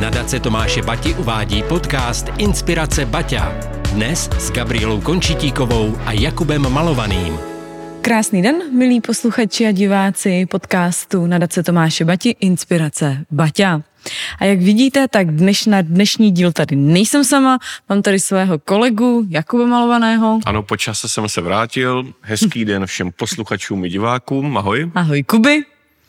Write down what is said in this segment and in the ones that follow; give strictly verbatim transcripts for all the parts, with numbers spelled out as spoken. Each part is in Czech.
Nadace Tomáše Bati uvádí podcast Inspirace Baťa. Dnes s Gabrielou Končitíkovou a Jakubem Malovaným. Krásný den, milí posluchači a diváci podcastu Nadace Tomáše Bati Inspirace Baťa. A jak vidíte, tak dneš, na dnešní díl tady nejsem sama, mám tady svého kolegu Jakuba Malovaného. Ano, po čase jsem se vrátil. Hezký den všem posluchačům i divákům. Ahoj. Ahoj, Kuby.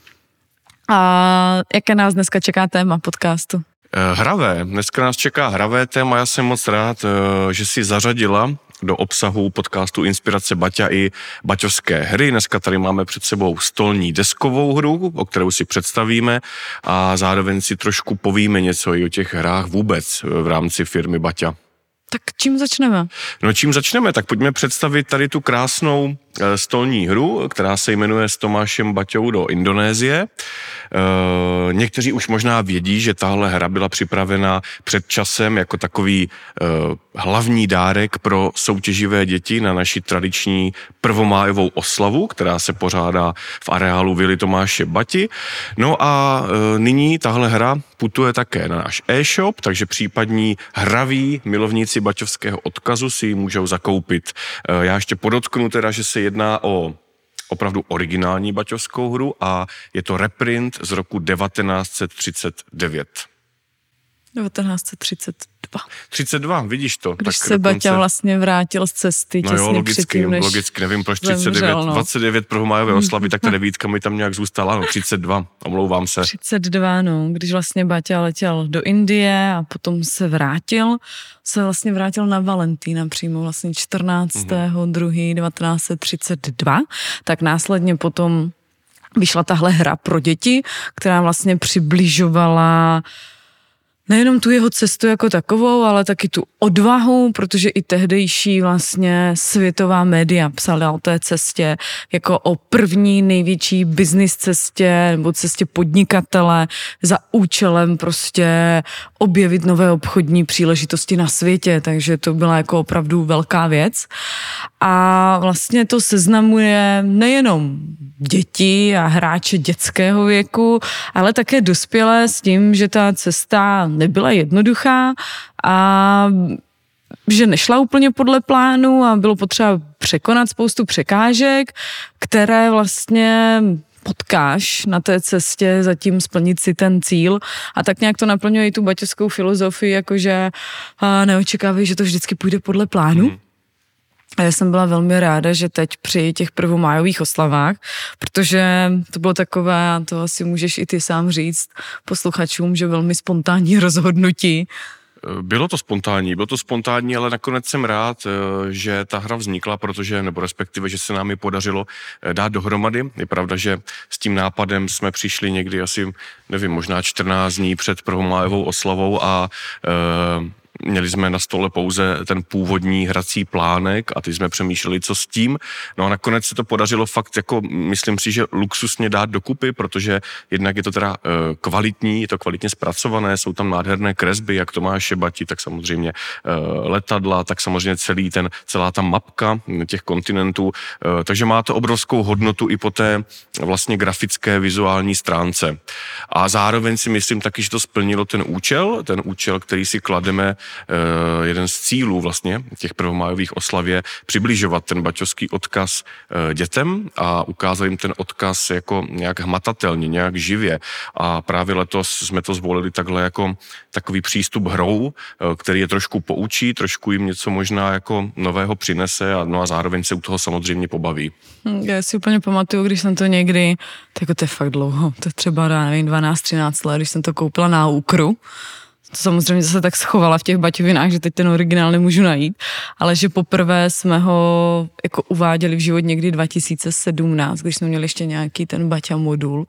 A jaké nás dneska čeká téma podcastu? Hravé. Dneska nás čeká hravé téma. Já jsem moc rád, že si zařadila do obsahu podcastu Inspirace Baťa i baťovské hry. Dneska tady máme před sebou stolní deskovou hru, o kterou si představíme a zároveň si trošku povíme něco i o těch hrách vůbec v rámci firmy Baťa. Tak čím začneme? No čím začneme, tak pojďme představit tady tu krásnou stolní hru, která se jmenuje S Tomášem Baťou do Indonésie. E, někteří už možná vědí, že tahle hra byla připravena před časem jako takový e, hlavní dárek pro soutěživé děti na naši tradiční prvomájovou oslavu, která se pořádá v areálu Vily Tomáše Bati. No a e, nyní tahle hra putuje také na náš e-shop, takže případní hraví milovníci baťovského odkazu si ji můžou zakoupit. E, já ještě podotknu teda, že se jedná o opravdu originální baťovskou hru a je to reprint z roku devatenáct set třicet devět. devatenáct set třicet dva. třicet dva, vidíš to. Když tak se dokonce... Baťa vlastně vrátil z cesty no těsně jo, logicky, předtím, než logicky, nevím proč třicet devět, zemřel, no. dvacet devět prvomájové oslavy, tak ta devítka mi tam nějak zůstala, no třicet dva, omlouvám se. třicet dva, no, když vlastně Baťa letěl do Indie a potom se vrátil, se vlastně vrátil na Valentína přímo vlastně čtrnáctého druhého devatenáct set třicet dva, tak následně potom vyšla tahle hra pro děti, která vlastně přibližovala nejenom tu jeho cestu jako takovou, ale taky tu odvahu, protože i tehdejší vlastně světová média psala o té cestě jako o první největší business cestě nebo cestě podnikatele za účelem prostě objevit nové obchodní příležitosti na světě, takže to byla jako opravdu velká věc. A vlastně to seznamuje nejenom děti a hráče dětského věku, ale také dospělé s tím, že ta cesta nebyla jednoduchá a že nešla úplně podle plánu a bylo potřeba překonat spoustu překážek, které vlastně potkáš na té cestě zatím splnit si ten cíl a tak nějak to naplňuje i tu baťovskou filozofii, jakože neočekávají, že to vždycky půjde podle plánu. Mm. A já jsem byla velmi ráda, že teď při těch prvomájových oslavách, protože to bylo takové, a to asi můžeš i ty sám říct posluchačům, že velmi spontánní rozhodnutí. Bylo to spontánní, bylo to spontánní, ale nakonec jsem rád, že ta hra vznikla, protože, nebo respektive, že se nám ji podařilo dát dohromady. Je pravda, že s tím nápadem jsme přišli někdy asi, nevím, možná čtrnáct dní před prvomájovou oslavou a e, měli jsme na stole pouze ten původní hrací plánek a teď jsme přemýšleli, co s tím. No a nakonec se to podařilo fakt, jako myslím si, že luxusně dát dokupy, protože jednak je to teda e, kvalitní, je to kvalitně zpracované, jsou tam nádherné kresby, jak Tomáše Bati, tak samozřejmě e, letadla, tak samozřejmě celý ten, celá ta mapka těch kontinentů, e, takže má to obrovskou hodnotu i po té vlastně grafické vizuální stránce. A zároveň si myslím taky, že to splnilo ten účel, ten účel, který si klademe. Uh, jeden z cílů vlastně těch prvomájových oslav je přibližovat ten baťovský odkaz uh, dětem a ukázat jim ten odkaz jako nějak hmatatelně, nějak živě. A právě letos jsme to zvolili takhle jako takový přístup hrou, uh, který je trošku poučí, trošku jim něco možná jako nového přinese a, no a zároveň se u toho samozřejmě pobaví. Já si úplně pamatuju, když jsem to někdy, tak to je fakt dlouho, to je třeba, nevím, dvanáct třináct let, když jsem to koupila na Úkru. To samozřejmě zase tak schovala v těch baťovinách, že teď ten originál nemůžu najít, ale že poprvé jsme ho jako uváděli v život někdy dva tisíce sedmnáct, když jsme měli ještě nějaký ten Baťa modul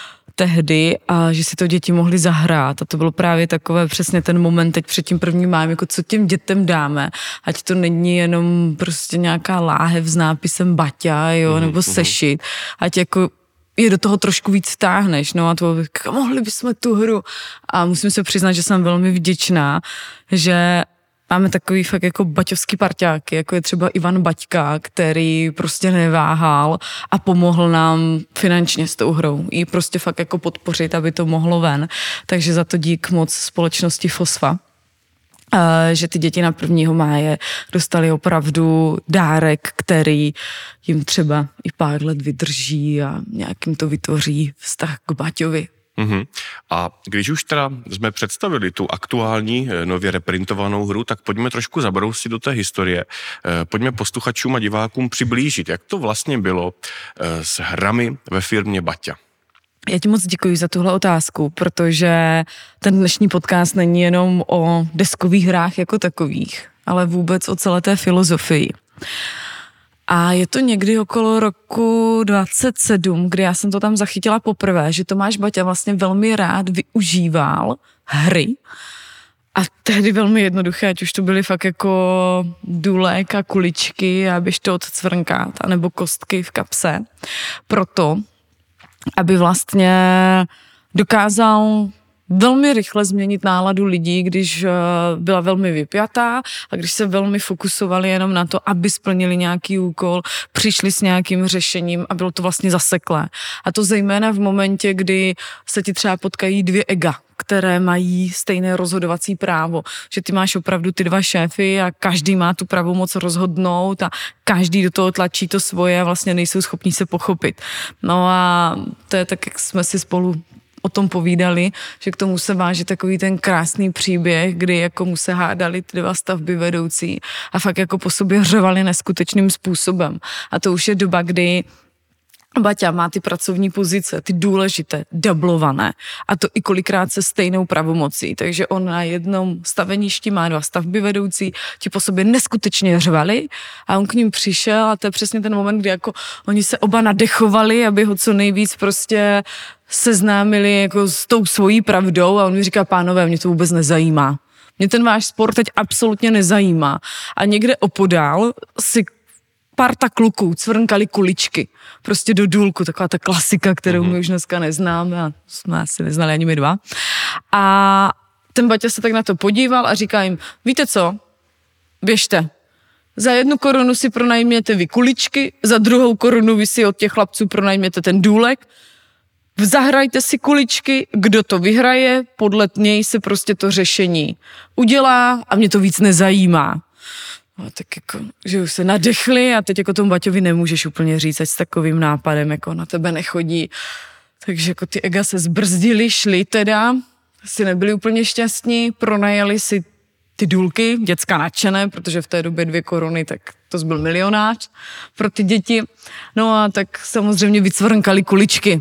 tehdy a že si to děti mohly zahrát a to bylo právě takové přesně ten moment teď před tím prvním májem, jako co těm dětem dáme, ať to není jenom prostě nějaká láhev s nápisem Baťa, jo, mm, nebo sešit, ať jako je do toho trošku víc vtáhneš, no a to mohli bychom tu hru a musím se přiznat, že jsem velmi vděčná, že máme takový fakt jako baťovský parťáky, jako je třeba Ivan Baťka, který prostě neváhal a pomohl nám finančně s tou hrou. I prostě fakt jako podpořit, aby to mohlo ven. Takže za to dík moc společnosti Fosfa. Že ty děti na prvního máje dostali opravdu dárek, který jim třeba i pár let vydrží a nějakým to vytvoří vztah k Baťovi. Uhum. A když už teda jsme představili tu aktuální nově reprintovanou hru, tak pojďme trošku zabrousit do té historie. Pojďme posluchačům a divákům přiblížit, jak to vlastně bylo s hrami ve firmě Baťa. Já ti moc děkuji za tuhle otázku, protože ten dnešní podcast není jenom o deskových hrách jako takových, ale vůbec o celé té filozofii. A je to někdy okolo roku dvacet sedm, kdy já jsem to tam zachytila poprvé, že Tomáš Baťa vlastně velmi rád využíval hry a tehdy velmi jednoduché, ať už to byly fakt jako důlek a kuličky a běž to odcvrnkat, anebo kostky v kapse. Proto, aby vlastně dokázal velmi rychle změnit náladu lidí, když byla velmi vypjatá a když se velmi fokusovali jenom na to, aby splnili nějaký úkol, přišli s nějakým řešením a bylo to vlastně zaseklé. A to zejména v momentě, kdy se ti třeba potkají dvě ega, které mají stejné rozhodovací právo. Že ty máš opravdu ty dva šéfy a každý má tu pravomoc rozhodnout a každý do toho tlačí to svoje a vlastně nejsou schopní se pochopit. No a to je tak, jak jsme si spolu o tom povídali, že k tomu se váží takový ten krásný příběh, kdy jako mu se hádali ty dva stavby vedoucí a fakt jako po sobě řvali neskutečným způsobem. A to už je doba, kdy Baťa má ty pracovní pozice, ty důležité, dublované a to i kolikrát se stejnou pravomocí, takže on na jednom staveništi má dva stavby vedoucí, ti po sobě neskutečně řvali a on k ním přišel a to je přesně ten moment, kdy jako oni se oba nadechovali, aby ho co nejvíc prostě seznámili jako s tou svojí pravdou a on mi říká, pánové, mě to vůbec nezajímá. Mě ten váš sport teď absolutně nezajímá. A někde opodál si parta kluků cvrnkali kuličky. Prostě do důlku, taková ta klasika, kterou my už dneska neznáme a jsme asi neznali ani my dva. A ten Baťa se tak na to podíval a říká jim, víte co, běžte. Za jednu korunu si pronajměte vy kuličky, za druhou korunu vy si od těch chlapců pronajměte ten důlek, zahrajte si kuličky, kdo to vyhraje, podle něj se prostě to řešení udělá a mě to víc nezajímá. No, tak jako, že už se nadechli a teď jako tomu Baťovi nemůžeš úplně říct, ať s takovým nápadem jako na tebe nechodí. Takže jako ty ega se zbrzdili, šli teda, asi nebyli úplně šťastní, pronajali si ty důlky, děcka nadšené, protože v té době dvě koruny, tak to byl milionář pro ty děti. No a tak samozřejmě vycvrnkali kuličky.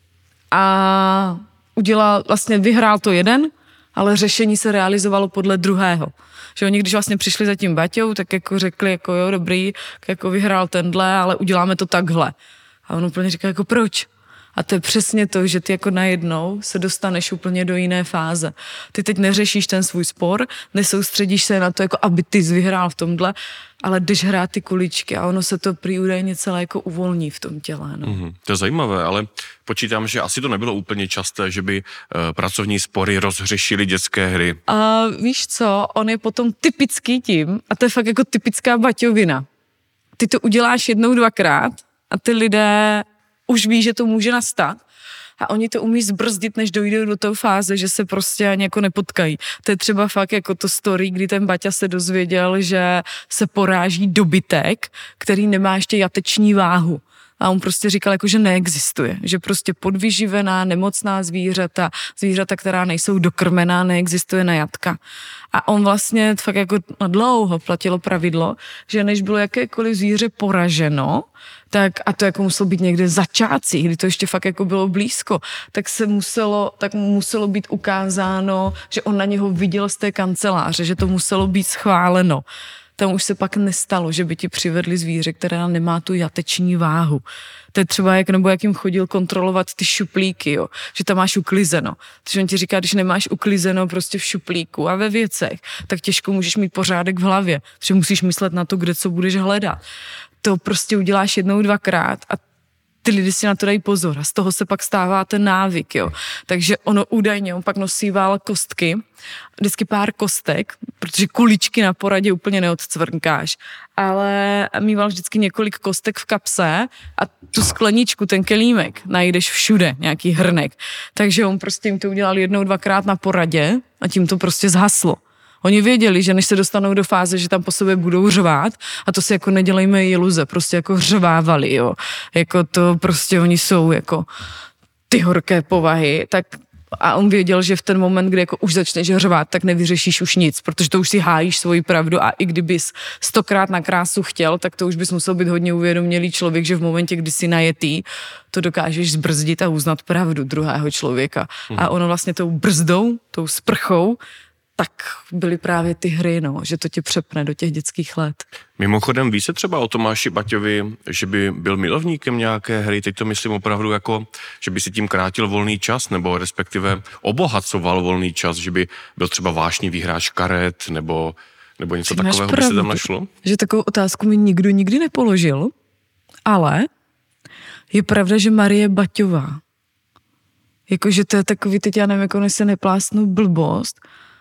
A udělal, vlastně vyhrál to jeden, ale řešení se realizovalo podle druhého. Že oni, když vlastně přišli za tím Baťou, tak jako řekli, jako jo, dobrý, jako vyhrál tenhle, ale uděláme to takhle. A on úplně říká, jako proč? A to je přesně to, že ty jako najednou se dostaneš úplně do jiné fáze. Ty teď neřešíš ten svůj spor, nesoustředíš se na to, jako aby ty jsi vyhrál v tomhle, ale jdeš hrát ty kuličky a ono se to prý údajně celé jako uvolní v tom těle. No. Mm-hmm. To je zajímavé, ale počítám, že asi to nebylo úplně časté, že by uh, pracovní spory rozřešily dětské hry. A víš co, on je potom typický tím, a to je fakt jako typická Baťovina. Ty to uděláš jednou, dvakrát a ty lidé už ví, že to může nastat a oni to umí zbrzdit, než dojdou do té fáze, že se prostě ani jako nepotkají. To je třeba fakt jako to story, kdy ten Baťa se dozvěděl, že se poráží dobytek, který nemá ještě jateční váhu. A on prostě říkal, jako, že neexistuje. Že prostě podvyživená, nemocná zvířata, zvířata, která nejsou dokrmená, neexistuje na jatka. A on vlastně fakt jako dlouho platilo pravidlo, že než bylo jakékoliv zvíře poraženo, tak, a to jako muselo být někde začátcí, kdy to ještě fakt jako bylo blízko, tak se muselo, tak mu muselo být ukázáno, že on na něho viděl z té kanceláře, že to muselo být schváleno. Tam už se pak nestalo, že by ti přivedli zvíře, která nemá tu jateční váhu. To je třeba jak, nebo jak jim chodil kontrolovat ty šuplíky, jo, že tam máš uklizeno. Takže on ti říká, když nemáš uklizeno prostě v šuplíku a ve věcech, tak těžko můžeš mít pořádek v hlavě, protože musíš myslet na to, kde co budeš hledat. To prostě uděláš jednou, dvakrát a ty lidi si na to dají pozor a z toho se pak stává ten návyk, jo. Takže ono údajně, on pak nosíval kostky, vždycky pár kostek, protože kuličky na poradě úplně neodcvrnkáš, ale mýval vždycky několik kostek v kapse a tu skleničku, ten kelímek najdeš všude, nějaký hrnek. Takže on prostě jim to udělal jednou, dvakrát na poradě a tím to prostě zhaslo. Oni věděli, že než se dostanou do fáze, že tam po sobě budou řvát, a to si jako nedělejme iluze, prostě jako řvávali, jo. Jako to prostě oni jsou jako ty horké povahy, tak a on věděl, že v ten moment, kdy jako už začneš řvát, tak nevyřešíš už nic, protože to už si hájíš svoji pravdu a i kdybys stokrát na krásu chtěl, tak to už bys musel být hodně uvědomělý člověk, že v momentě, kdy jsi najetý, to dokážeš zbrzdit a uznat pravdu druhého člověka. Mhm. A ono vlastně tou brzdou, tou sprchou, tak byly právě ty hry, no, že to tě přepne do těch dětských let. Mimochodem, ví se třeba o Tomáši Baťovi, že by byl milovníkem nějaké hry, teď to myslím opravdu jako, že by si tím krátil volný čas, nebo respektive obohacoval volný čas, že by byl třeba vášnivý hráč karet, nebo, nebo něco Ty takového by se tam našlo? Že takovou otázku mi nikdo nikdy nepoložil, ale je pravda, že Marie Baťová, jakože to je takový, teď já nevím, jako se neplásnu blbost,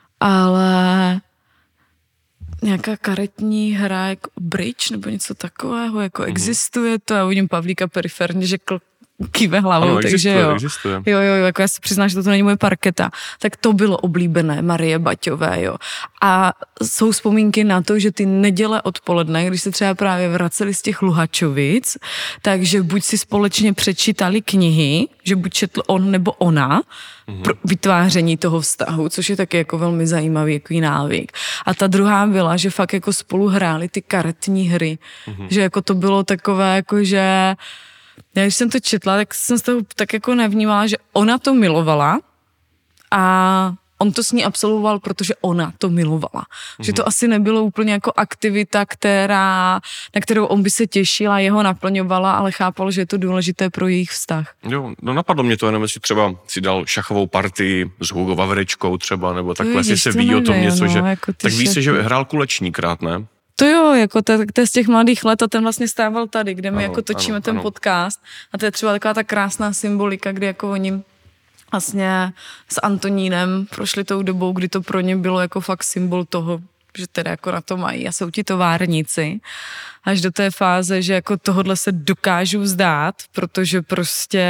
ale nějaká karetní hra jako bridge nebo něco takového, jako mm-hmm. existuje to, já uvidím Pavlíka periferně, že kl- kýve hlavou, ano, takže existuje, jo. Existuje. Jo, jo, jo, jako já si přiznám, že to není moje parketa, tak to bylo oblíbené Marie Baťové, jo. A jsou vzpomínky na to, že ty neděle odpoledne, když se třeba právě vraceli z těch Luhačovic, takže buď si společně přečítali knihy, že buď četl on nebo ona, mm-hmm. pro vytváření toho vztahu, což je taky jako velmi zajímavý jaký návyk. A ta druhá byla, že fakt jako spolu hráli ty karetní hry, mm-hmm. že jako to bylo takové jako, že já když jsem to četla, tak jsem z toho tak jako nevnímala, že ona to milovala a on to s ní absolvoval, protože ona to milovala. Mm-hmm. Že to asi nebylo úplně jako aktivita, která, na kterou on by se těšil a jeho naplňovala, ale chápal, že je to důležité pro jejich vztah. Jo, no napadlo mě to jenom, jestli třeba si dal šachovou partii s Hugo Vavrečkou třeba, nebo takhle, jestli se ví o tom něco, no, že... Jako tak ví se, že hrál kulečníkrát, ne? To jo, jako to, to je z těch mladých let a ten vlastně stával tady, kde my ano, jako točíme ano, ten ano. podcast a to je třeba taková ta krásná symbolika, kdy jako oni vlastně s Antonínem prošli tou dobou, kdy to pro ně bylo jako fakt symbol toho, že teda jako na to mají a jsou ti továrníci, až do té fáze, že jako tohodle se dokážu vzdát, protože prostě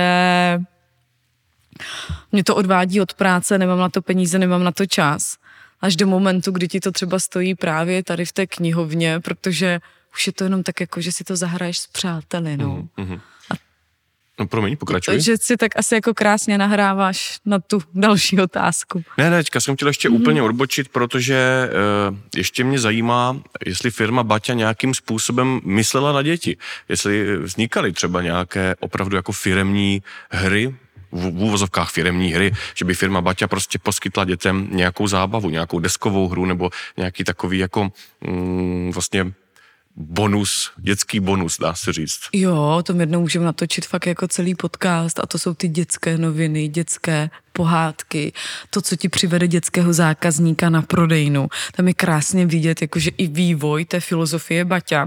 mě to odvádí od práce, nemám na to peníze, nemám na to čas. Až do momentu, kdy ti to třeba stojí právě tady v té knihovně, protože už je to jenom tak jako, že si to zahraješ s přáteli, no. Mm-hmm. A no promiň, pokračuj. Že si tak asi jako krásně nahráváš na tu další otázku. Ne, ne, teďka jsem chtěl ještě mm-hmm. úplně odbočit, protože uh, ještě mě zajímá, jestli firma Baťa nějakým způsobem myslela na děti. Jestli vznikaly třeba nějaké opravdu jako firemní hry, v úvozovkách firemní hry, že by firma Baťa prostě poskytla dětem nějakou zábavu, nějakou deskovou hru nebo nějaký takový jako mm, vlastně bonus, dětský bonus, dá se říct. Jo, to jednou můžeme natočit fakt jako celý podcast a to jsou ty dětské noviny, dětské pohádky, to, co ti přivede dětského zákazníka na prodejnu. Tam je krásně vidět jakože i vývoj té filozofie Baťa.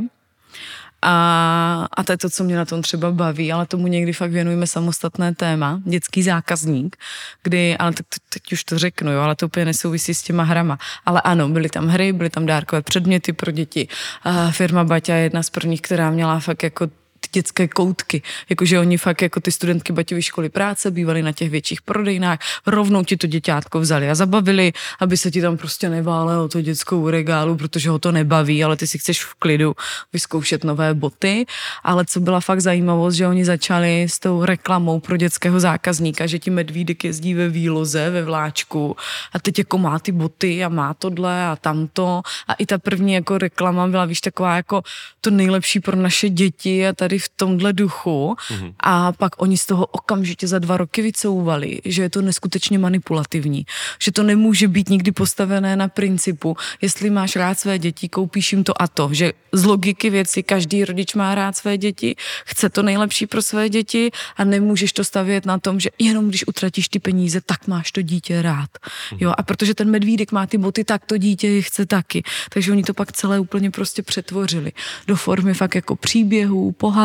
A, a to je to, co mě na tom třeba baví, ale tomu někdy fakt věnujeme samostatné téma, dětský zákazník, kdy, ale teď, teď už to řeknu, jo, ale to úplně nesouvisí s těma hrama. Ale ano, byly tam hry, byly tam dárkové předměty pro děti. A firma Baťa je jedna z prvních, která měla fakt jako ty dětské koutky, jakože oni fakt jako ty studentky Baťovy školy práce bývaly na těch větších prodejnách, rovnou ti to děťátko vzali a zabavili, aby se ti tam prostě neválelo to dětskou regálu, protože ho to nebaví, ale ty si chceš v klidu vyzkoušet nové boty, ale co byla fakt zajímavost, že oni začali s tou reklamou pro dětského zákazníka, že ti medvídek jezdí ve výloze, ve vláčku a teď jako má ty boty a má tohle a tamto a i ta první jako reklama byla, víš, taková jako to nejlepší pro naše děti a tady v tomhle duchu mm-hmm. a pak oni z toho okamžitě za dva roky vycouvali, že je to neskutečně manipulativní, že to nemůže být nikdy postavené na principu, jestli máš rád své děti, koupíš jim to a to, že z logiky věci každý rodič má rád své děti, chce to nejlepší pro své děti a nemůžeš to stavět na tom, že jenom když utratíš ty peníze, tak máš to dítě rád. Mm-hmm. Jo, a protože ten medvídek má ty boty, tak to dítě je chce taky. Takže oni to pak celé úplně prostě přetvořili do formy fakt jako příběhů, pohádek,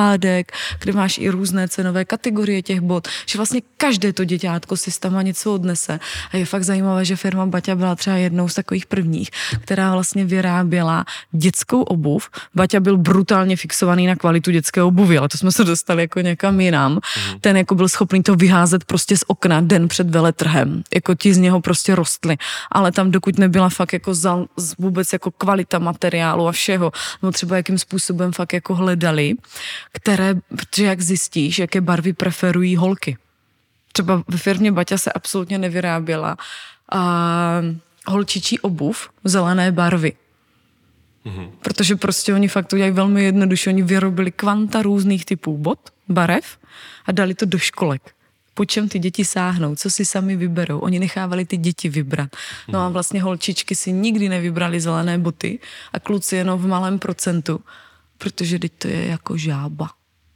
pohádek, kde máš i různé cenové kategorie těch bot, že vlastně každé to děťátko si tam má něco odnese. A je fakt zajímavé, že firma Baťa byla třeba jednou z takových prvních, která vlastně vyráběla dětskou obuv. Baťa byl brutálně fixovaný na kvalitu dětské obuvy, ale to jsme se dostali jako někam jinam. Mm. Ten jako byl schopný to vyházet prostě z okna den před veletrhem. Jako ti z něho prostě rostly. Ale tam dokud nebyla fakt jako za, vůbec jako kvalita materiálu a všeho, no třeba jakým způsobem fakt jako hledali, které, protože jak zjistíš, jaké barvy preferují holky. Třeba ve firmě Baťa se absolutně nevyráběla a holčičí obuv zelené barvy. Mm-hmm. Protože prostě oni fakt to dělají velmi jednoduše. Oni vyrobili kvanta různých typů bot, barev a dali to do školek. Po čem ty děti sáhnou, co si sami vyberou. Oni nechávali ty děti vybrat. No a vlastně holčičky si nikdy nevybrali zelené boty a kluci jenom v malém procentu, protože teď to je jako žába.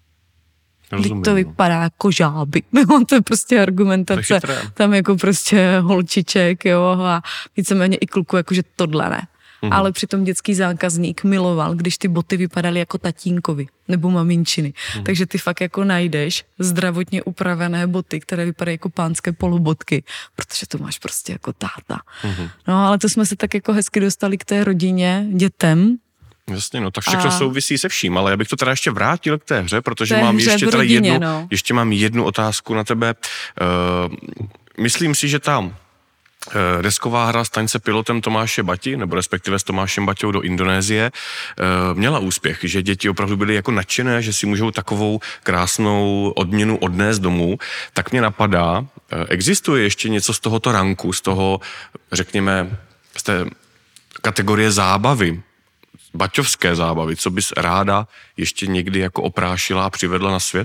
Teď to vypadá jako žáby. No, to je prostě argumentace. Tam jako prostě holčiček, jo, a víceméně i kluku, jakože tohle ne. Mm-hmm. Ale přitom dětský zákazník miloval, když ty boty vypadaly jako tatínkovi nebo maminčiny. Mm-hmm. Takže ty fakt jako najdeš zdravotně upravené boty, které vypadají jako pánské polobotky, protože to máš prostě jako táta. Mm-hmm. No, ale to jsme se tak jako hezky dostali k té rodině, dětem. Jasně, no, tak všechno a... souvisí se vším, ale já bych to teda ještě vrátil k té hře, protože mám hře ještě, rodině, jednu, no. ještě mám jednu otázku na tebe. Uh, myslím si, že tam desková hra Staň se pilotem Tomáše Bati, nebo respektive s Tomášem Baťou do Indonésie, měla úspěch, že děti opravdu byly jako nadšené, že si můžou takovou krásnou odměnu odnést domů. Tak mě napadá, existuje ještě něco z tohoto ranku, z toho, řekněme, z té kategorie zábavy, baťovské zábavy, co bys ráda ještě někdy jako oprášila a přivedla na svět?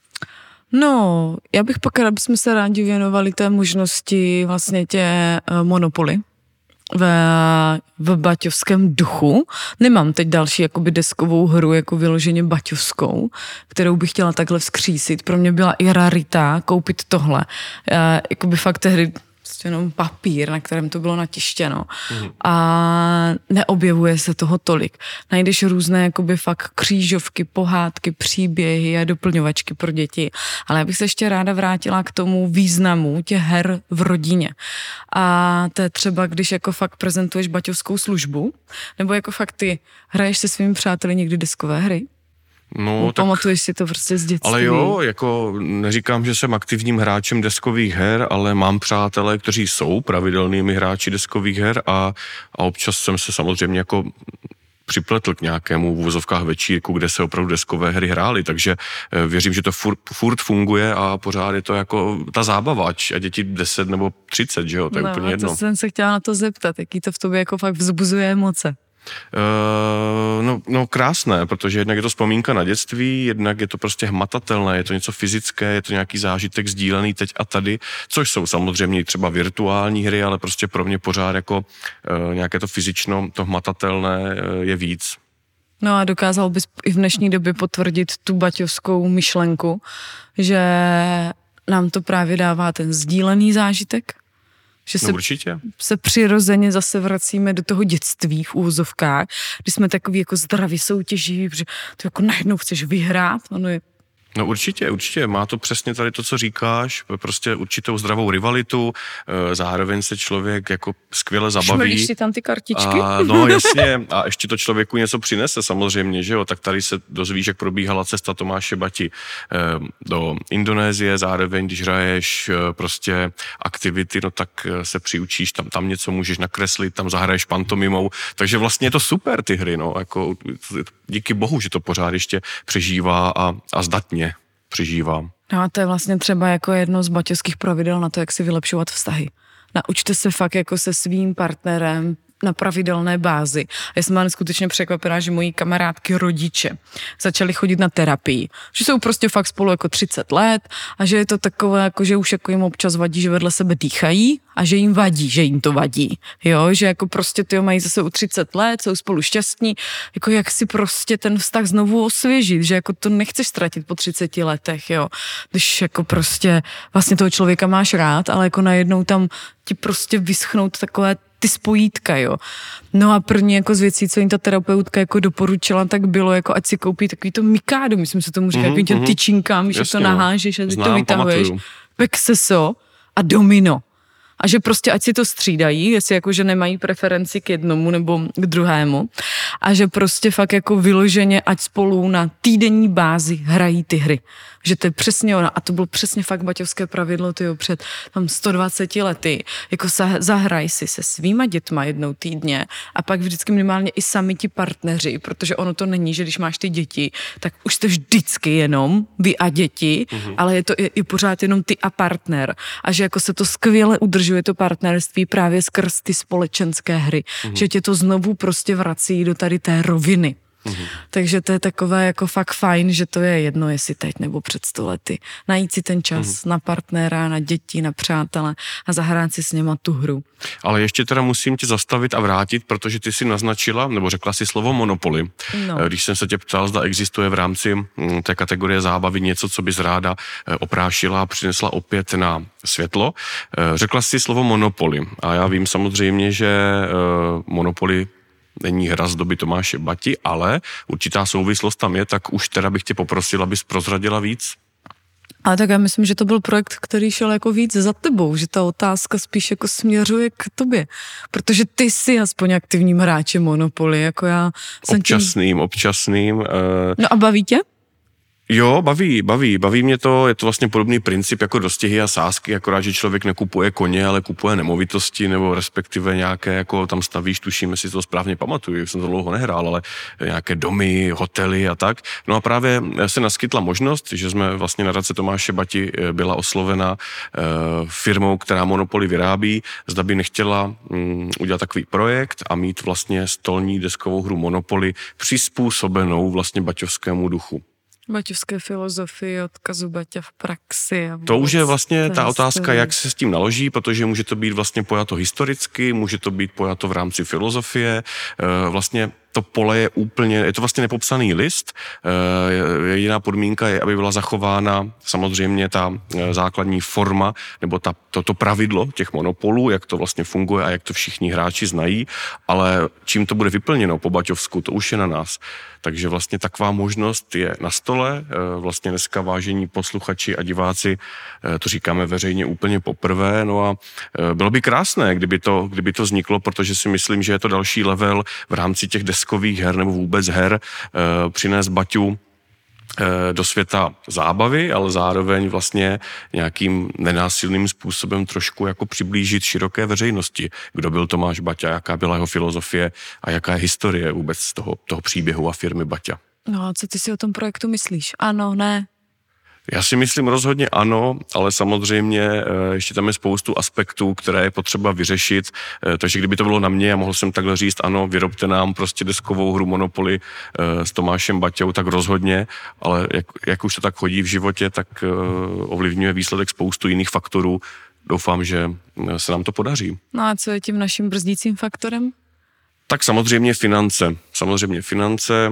No, já bych pak rád, bychom se rádi věnovali té možnosti vlastně tě uh, Monopoly ve, v baťovském duchu. Nemám teď další jakoby deskovou hru, jako vyloženě baťovskou, kterou bych chtěla takhle vzkřísit. Pro mě byla i rarita koupit tohle. Uh, jakoby fakt tehdy jenom papír, na kterém to bylo natištěno. Mm. A neobjevuje se toho tolik. Najdeš různé jakoby fakt křížovky, pohádky, příběhy a doplňovačky pro děti. Ale já bych se ještě ráda vrátila k tomu významu těch her v rodině. A to je třeba, když jako fakt prezentuješ baťovskou službu, nebo jako fakt ty hraješ se svými přáteli někdy deskové hry? No, tak, pamatuješ si to prostě z dětství. Ale jo, jako neříkám, že jsem aktivním hráčem deskových her, ale mám přátelé, kteří jsou pravidelnými hráči deskových her a, a občas jsem se samozřejmě jako připletl k nějakému v uvozovkách večírku, kde se opravdu deskové hry hrály, takže věřím, že to furt, furt funguje a pořád je to jako ta zábava, a děti deset nebo třicet, že jo, to je no, úplně jedno. To jsem se chtěla na to zeptat, jaký to v tobě jako fakt vzbuzuje emoce. Uh, no, no krásné, protože jednak je to vzpomínka na dětství, jednak je to prostě hmatatelné, je to něco fyzické, je to nějaký zážitek sdílený teď a tady, což jsou samozřejmě třeba virtuální hry, ale prostě pro mě pořád jako uh, nějaké to fyzično, to hmatatelné uh, je víc. No a dokázal bys i v dnešní době potvrdit tu baťovskou myšlenku, že nám to právě dává ten sdílený zážitek? Že se, no určitě. se přirozeně zase vracíme do toho dětství v úvozovkách, kdy jsme takový jako zdraví soutěživí, protože to jako najednou chceš vyhrát. Ono je... No určitě, určitě. Má to přesně tady to, co říkáš, prostě určitou zdravou rivalitu, zároveň se člověk jako skvěle zabaví. Šmelíš si tam ty kartičky? A, no jasně, a ještě to člověku něco přinese samozřejmě, že jo, tak tady se dozvíš, jak probíhala cesta Tomáše Bati do Indonésie, zároveň, když hraješ prostě aktivity, no tak se přiučíš, tam, tam něco můžeš nakreslit, tam zahraješ pantomimou, takže vlastně je to super ty hry, no, jako díky bohu, že to pořád ještě přežívá a, a zdatně přežívám. No a to je vlastně třeba jako jedno z baťovských pravidel na to, jak si vylepšovat vztahy. Naučte se fakt jako se svým partnerem na pravidelné bázi. Já jsem byla skutečně překvapená, že moji kamarádky rodiče začaly chodit na terapii. Že jsou prostě fakt spolu jako třicet let a že je to takové, jako že už jako jim občas vadí, že vedle sebe dýchají a že jim vadí, že jim to vadí. Jo, že jako prostě ty mají zase u třicet let, jsou spolu šťastní, jako jak si prostě ten vztah znovu osvěžit, že jako to nechceš ztratit po třiceti letech, jo. Když jako prostě vlastně toho člověka máš rád, ale jako najednou tam ti prostě vyschnout takové ty spojítka, jo. No a první jako z věcí, co jim ta terapeutka jako doporučila, tak bylo jako ať si koupí takový to mikádo, myslím se tomu říká, mm-hmm, těm tyčinkám, že to nahážeš a ty to vytahuješ. Pexeso a domino. A že prostě ať si to střídají, jestli jako, že nemají preferenci k jednomu nebo k druhému. A že prostě fakt jako vyloženě, ať spolu na týdenní bázi hrají ty hry. Že to je přesně ona. A to bylo přesně fakt baťovské pravidlo, tyjo, před tam sto dvacet lety. Jako zahraj si se svýma dětma jednou týdně a pak vždycky minimálně i sami ti partneři, protože ono to není, že když máš ty děti, tak už jste vždycky jenom vy a děti, mm-hmm. ale je to i, i pořád jenom ty a partner. A že jako se to skvěle udržuje to partnerství právě skrz ty společenské hry. Mm-hmm. Že tě to znovu prostě vrací do tady té roviny. Mm-hmm. Takže to je takové jako fakt fajn, že to je jedno, jestli teď nebo před sto lety. Najít si ten čas mm-hmm. na partnera, na děti, na přátele a zahrát si s něma tu hru. Ale ještě teda musím tě zastavit a vrátit, protože ty si naznačila, nebo řekla si slovo Monopoly. No. Když jsem se tě ptal, zda existuje v rámci té kategorie zábavy něco, co bys ráda oprášila a přinesla opět na světlo. Řekla si slovo Monopoly a já vím samozřejmě, že Monopoly není hra z doby Tomáše Bati, ale určitá souvislost tam je, tak už teda bych tě poprosil, abys prozradila víc. Ale tak já myslím, že to byl projekt, který šel jako víc za tebou, že ta otázka spíš jako směřuje k tobě, protože ty jsi aspoň aktivním hráčem Monopoly, jako já. Občasným, tím... občasným. Uh... No a baví tě? Jo, baví, baví, baví mě to, je to vlastně podobný princip jako dostihy a sázky, akorát, že člověk nekupuje koně, ale kupuje nemovitosti, nebo respektive nějaké, jako tam stavíš, tuším, jestli to správně pamatuju, jsem to dlouho nehrál, ale nějaké domy, hotely a tak. No a právě se naskytla možnost, že jsme vlastně na nadace Tomáše Bati byla oslovena eh, firmou, která Monopoly vyrábí, zda by nechtěla mm, udělat takový projekt a mít vlastně stolní deskovou hru Monopoly přizpůsobenou vlastně baťovskému duchu. Baťovské filozofii, odkazu Baťa v praxi. A to už je vlastně ta otázka, jak se s tím naloží, protože může to být vlastně pojato historicky, může to být pojato v rámci filozofie, vlastně to pole je úplně, je to vlastně nepopsaný list, jediná podmínka je, aby byla zachována samozřejmě ta základní forma, nebo ta, to, to pravidlo těch monopolů, jak to vlastně funguje a jak to všichni hráči znají, ale čím to bude vyplněno po baťovsku, to už je na nás. Takže vlastně taková možnost je na stole, vlastně dneska vážení posluchači a diváci, to říkáme veřejně úplně poprvé, no a bylo by krásné, kdyby to, kdyby to vzniklo, protože si myslím, že je to další level v rámci těch deskových her nebo vůbec her, přinést Baťu do světa zábavy, ale zároveň vlastně nějakým nenásilným způsobem trošku jako přiblížit široké veřejnosti. Kdo byl Tomáš Baťa, jaká byla jeho filozofie a jaká je historie vůbec toho, toho příběhu a firmy Baťa. No a co ty si o tom projektu myslíš? Ano, ne? Já si myslím rozhodně ano, ale samozřejmě ještě tam je spoustu aspektů, které je potřeba vyřešit, takže kdyby to bylo na mě a mohl jsem takhle říct, ano, vyrobte nám prostě deskovou hru Monopoly s Tomášem Baťou, tak rozhodně, ale jak, jak už to tak chodí v životě, tak ovlivňuje výsledek spoustu jiných faktorů. Doufám, že se nám to podaří. No a co je tím naším brzdícím faktorem? Tak samozřejmě finance. Samozřejmě finance.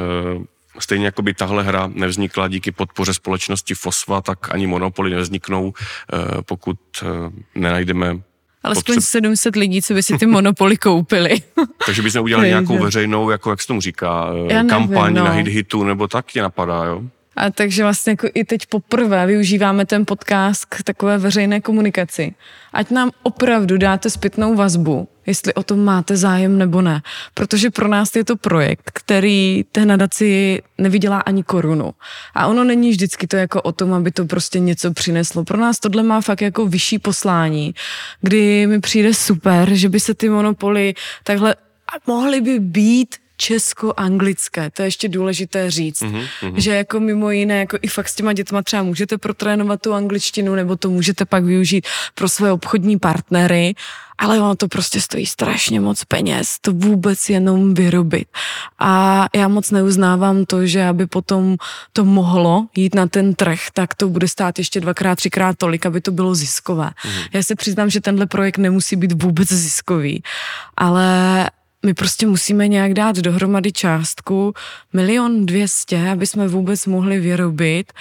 Stejně jako by tahle hra nevznikla díky podpoře společnosti Fosva, tak ani Monopoly nevzniknou, pokud nenajdeme... Alespoň potřeb... sedm set lidí, co by si ty Monopoly koupili. Takže bychom udělali nějakou veřejnou, jako jak se tomu říká, nevím, kampaň no. na hit hitu, nebo tak tě napadá, jo? A takže vlastně jako i teď poprvé využíváme ten podcast k takové veřejné komunikaci. Ať nám opravdu dáte zpětnou vazbu, jestli o tom máte zájem nebo ne. Protože pro nás je to projekt, který té nadaci nevydělá ani korunu. A ono není vždycky to jako o tom, aby to prostě něco přineslo. Pro nás tohle má fakt jako vyšší poslání, kdy mi přijde super, že by se ty Monopoly takhle mohly by být česko-anglické, to je ještě důležité říct, mm-hmm. že jako mimo jiné, jako i fakt s těma dětma třeba můžete protrénovat tu angličtinu, nebo to můžete pak využít pro své obchodní partnery, ale ono to prostě stojí strašně moc peněz, to vůbec jenom vyrobit. A já moc neuznávám to, že aby potom to mohlo jít na ten trh, tak to bude stát ještě dvakrát, třikrát tolik, aby to bylo ziskové. Mm-hmm. Já se přiznám, že tenhle projekt nemusí být vůbec ziskový, ale my prostě musíme nějak dát dohromady částku milion dvěstě, aby jsme vůbec mohli vyrobit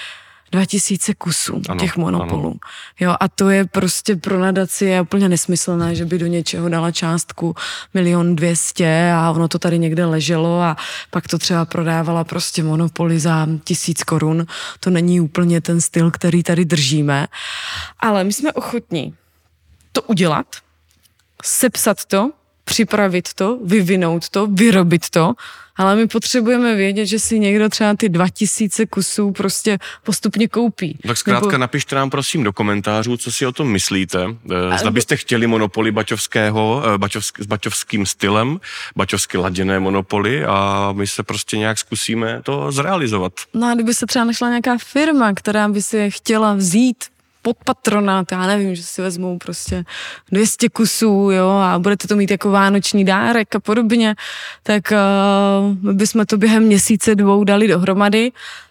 dva tisíce kusů ano, těch monopolů. Ano. Jo, a to je prostě pro nadaci je úplně nesmyslné, že by do něčeho dala částku milion dvěstě a ono to tady někde leželo a pak to třeba prodávala prostě monopoly za tisíc korun. To není úplně ten styl, který tady držíme. Ale my jsme ochotní to udělat, sepsat to, připravit to, vyvinout to, vyrobit to, ale my potřebujeme vědět, že si někdo třeba ty dva tisíce kusů prostě postupně koupí. Tak zkrátka Nebo... napište nám prosím do komentářů, co si o tom myslíte. Zda byste chtěli monopoly baťovského, baťovsk, s baťovským stylem, baťovsky laděné monopoly a my se prostě nějak zkusíme to zrealizovat. No a kdyby se třeba našla nějaká firma, která by si je chtěla vzít pod patronát, já nevím, že si vezmou prostě dvě stě kusů, jo, a budete to mít jako vánoční dárek a podobně, tak uh, bychom to během měsíce dvou dali dohromady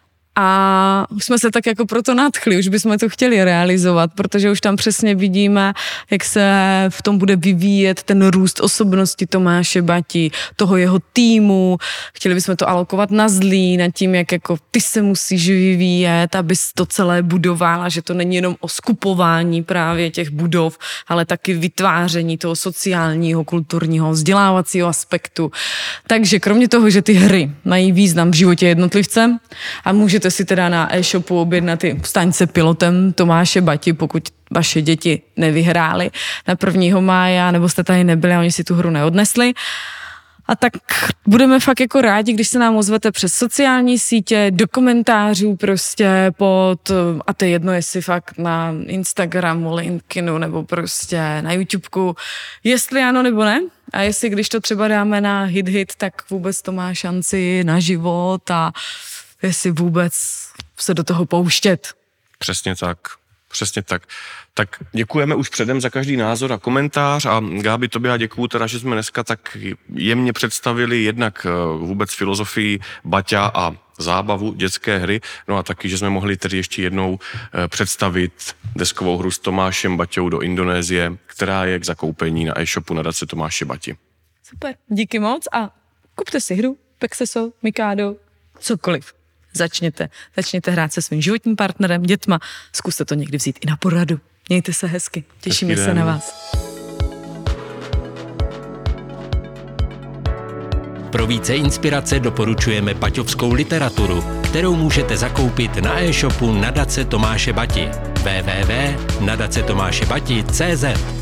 a už jsme se tak jako proto nadchli, už bychom to chtěli realizovat, protože už tam přesně vidíme, jak se v tom bude vyvíjet ten růst osobnosti Tomáše Bati, toho jeho týmu. Chtěli bychom to alokovat na Zlín, nad tím, jak jako ty se musíš vyvíjet, abys to celé budovala, že to není jenom o skupování právě těch budov, ale taky vytváření toho sociálního, kulturního, vzdělávacího aspektu. Takže kromě toho, že ty hry mají význam v životě jednotlivce a můžete si teda na e-shopu objednat ty Staňce pilotem Tomáše Bati, pokud vaše děti nevyhrály na prvního máje, nebo jste tady nebyli a oni si tu hru neodnesli. A tak budeme fakt jako rádi, když se nám ozvete přes sociální sítě, do komentářů prostě pod, a to je jedno, jestli fakt na Instagramu, LinkedInu nebo prostě na YouTubeku, jestli ano nebo ne. A jestli když to třeba dáme na hit hit, tak vůbec to má šanci na život a jestli vůbec se do toho pouštět. Přesně tak, přesně tak. Tak děkujeme už předem za každý názor a komentář a Gábi, tobě já děkuju teda, že jsme dneska tak jemně představili jednak vůbec filozofii Baťa a zábavu, dětské hry, no a taky, že jsme mohli tedy ještě jednou představit deskovou hru s Tomášem Baťou do Indonésie, která je k zakoupení na e-shopu nadace Tomáše Bati. Super, díky moc a kupte si hru Pexeso, Mikado, cokoliv. Začněte, začněte hrát se svým životním partnerem, dětma, zkuste to někdy vzít i na poradu. Mějte se hezky, těšíme Hezký se den. na vás. Pro více inspirace doporučujeme baťovskou literaturu, kterou můžete zakoupit na e-shopu nadace Tomáše Bati. w w w tečka nadace tomáše bati tečka cé zet